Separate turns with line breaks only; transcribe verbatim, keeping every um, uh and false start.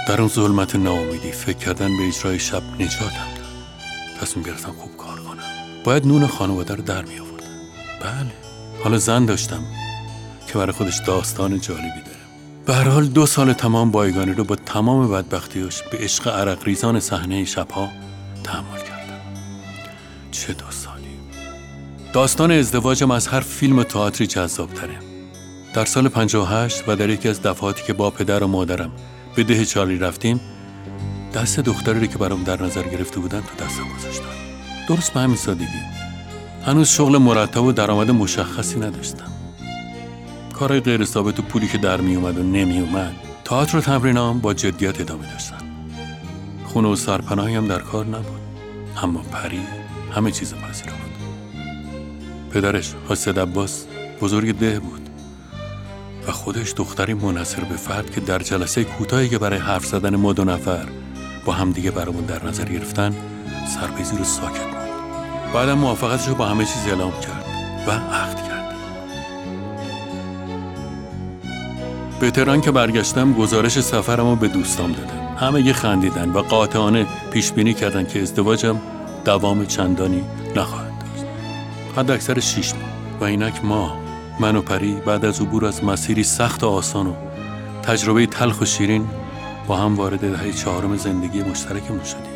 در اون ظلمت ناامیدی فکر کردن به اجرای شب نجاتم داد. تصمیم گرفتم خوب کار کنم. باید نون خانواده رو در می آوردم. بله، حالا زن داشتم که برای خودش داستان جالبی داره. به هر حال دو سال تمام بایگانی رو با تمام بدبختیاش به عشق عرق ریزان صحنه شبها تحمل کردم. چه دو سالی. داستان ازدواجم از هر فیلم تئاتری جذاب‌تره. در سال پنجاه و هشت و در یکی از دفعاتی که با پدر و مادرم به ده چارلی رفتیم، دست دختری که برام در نظر گرفته بودن تو دستم گذاشتن. درست به همین سادگی. هنوز شغل مرتب و درآمد مشخصی نداشتم. کارهای غیر ثابت و پولی که در می اومد و نمی اومد. تئاتر و تمرینام با جدیت ادامه داشتن. خونه و سرپناهی هم در کار نبود. اما پری همه چیز پذیرا بود. پدرش حاج سید عباس بزرگ ده بود و خودش دختری منحصر به فرد که در جلسه کوتاهی که برای حرف زدن ما دو نفر با همدیگه برامون در نظر گرفتن سرپیزی رو ساکت موند. بعدم موافقتش رو با همه چیز اعلام کرد و عقد کرد. به تهران که برگشتم گزارش سفرم رو به دوستام دادم. همه یه خندیدن و قاطعانه پیش بینی کردن که ازدواجم دوام چندانی نخواهد داشت. حد اکثر شیش ماه. و اینک ما من و پری بعد از عبور از مسیری سخت و آسان و تجربه تلخ و شیرین با هم وارد دهه چهارم زندگی مشترکمون شدیم.